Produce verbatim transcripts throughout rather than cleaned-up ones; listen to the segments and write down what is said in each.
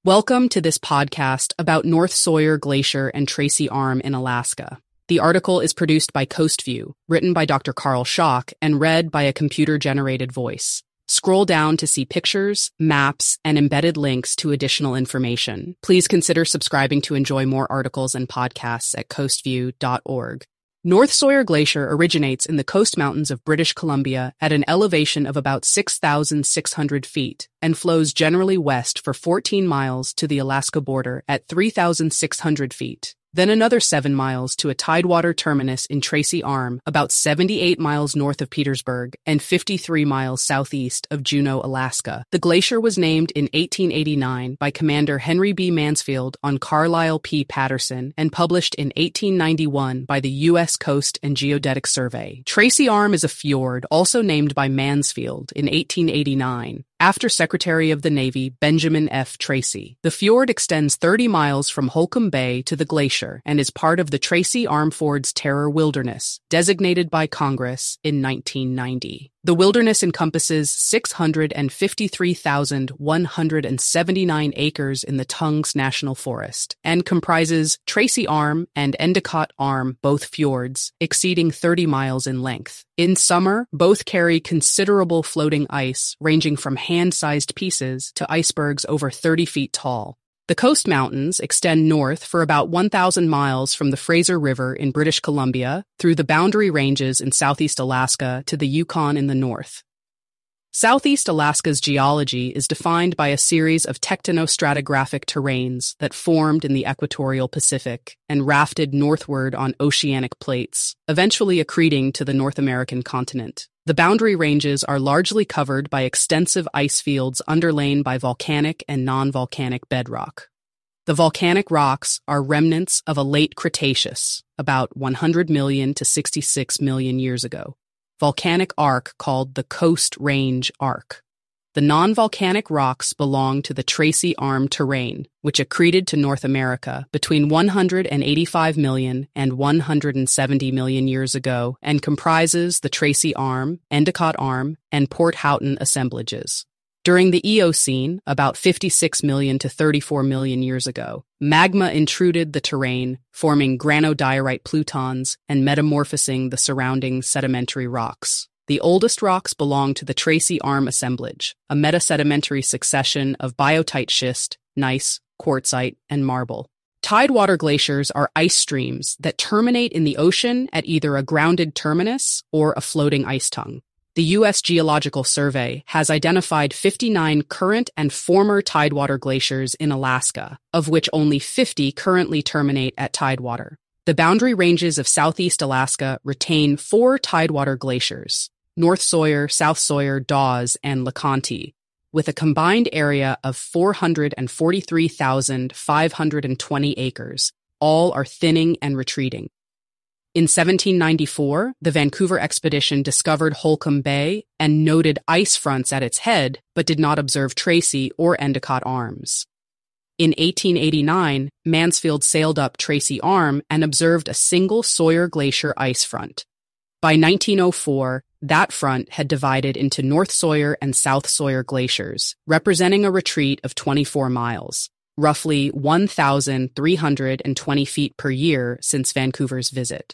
Welcome to this podcast about North Sawyer Glacier and Tracy Arm in Alaska. The article is produced by CoastView, written by Doctor Carl Schock, and read by a computer-generated voice. Scroll down to see pictures, maps, and embedded links to additional information. Please consider subscribing to enjoy more articles and podcasts at coastview dot org. North Sawyer Glacier originates in the Coast Mountains of British Columbia at an elevation of about six thousand six hundred feet and flows generally west for fourteen miles to the Alaska border at three thousand six hundred feet. Then another seven miles to a tidewater terminus in Tracy Arm, about seventy-eight miles north of Petersburg and fifty-three miles southeast of Juneau, Alaska. The glacier was named in eighteen eighty-nine by Commander Henry B. Mansfield on Carlisle P. Patterson and published in eighteen ninety-one by the U S Coast and Geodetic Survey. Tracy Arm is a fjord also named by Mansfield in eighteen eighty-nine. After Secretary of the Navy Benjamin F. Tracy. The fjord extends thirty miles from Holcomb Bay to the glacier and is part of the Tracy Arm Fjords Terror Wilderness, designated by Congress in nineteen ninety. The wilderness encompasses six hundred fifty-three thousand one hundred seventy-nine acres in the Tungs National Forest and comprises Tracy Arm and Endicott Arm, both fjords, exceeding thirty miles in length. In summer, both carry considerable floating ice, ranging from hand-sized pieces to icebergs over thirty feet tall. The Coast Mountains extend north for about one thousand miles from the Fraser River in British Columbia through the Boundary Ranges in southeast Alaska to the Yukon in the north. Southeast Alaska's geology is defined by a series of tectonostratigraphic terrains that formed in the equatorial Pacific and rafted northward on oceanic plates, eventually accreting to the North American continent. The boundary ranges are largely covered by extensive ice fields underlain by volcanic and non-volcanic bedrock. The volcanic rocks are remnants of a late Cretaceous, about one hundred million to sixty-six million years ago, volcanic arc called the Coast Range Arc. The non-volcanic rocks belong to the Tracy Arm terrane, which accreted to North America between one hundred eighty-five million and one hundred seventy million years ago and comprises the Tracy Arm, Endicott Arm, and Port Houghton assemblages. During the Eocene, about fifty-six million to thirty-four million years ago, magma intruded the terrain, forming granodiorite plutons and metamorphosing the surrounding sedimentary rocks. The oldest rocks belong to the Tracy Arm assemblage, a metasedimentary succession of biotite schist, gneiss, quartzite, and marble. Tidewater glaciers are ice streams that terminate in the ocean at either a grounded terminus or a floating ice tongue. The U S Geological Survey has identified fifty-nine current and former tidewater glaciers in Alaska, of which only fifty currently terminate at tidewater. The boundary ranges of southeast Alaska retain four tidewater glaciers, North Sawyer, South Sawyer, Dawes, and LeConte, with a combined area of four hundred forty-three thousand five hundred twenty acres. All are thinning and retreating. In seventeen ninety-four, the Vancouver expedition discovered Holcomb Bay and noted ice fronts at its head, but did not observe Tracy or Endicott Arms. In eighteen eighty-nine, Mansfield sailed up Tracy Arm and observed a single Sawyer Glacier ice front. By nineteen oh four, that front had divided into North Sawyer and South Sawyer glaciers, representing a retreat of twenty-four miles, roughly one thousand three hundred twenty feet per year since Vancouver's visit.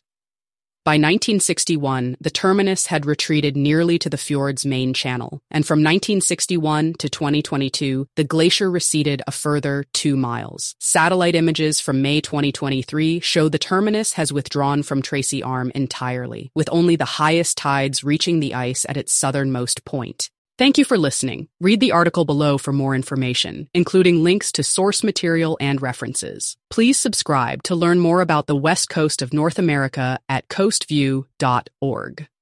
By nineteen sixty-one, the terminus had retreated nearly to the fjord's main channel, and from nineteen sixty-one to twenty twenty-two, the glacier receded a further two miles. Satellite images from May twenty twenty-three show the terminus has withdrawn from Tracy Arm entirely, with only the highest tides reaching the ice at its southernmost point. Thank you for listening. Read the article below for more information, including links to source material and references. Please subscribe to learn more about the West Coast of North America at coastview dot org.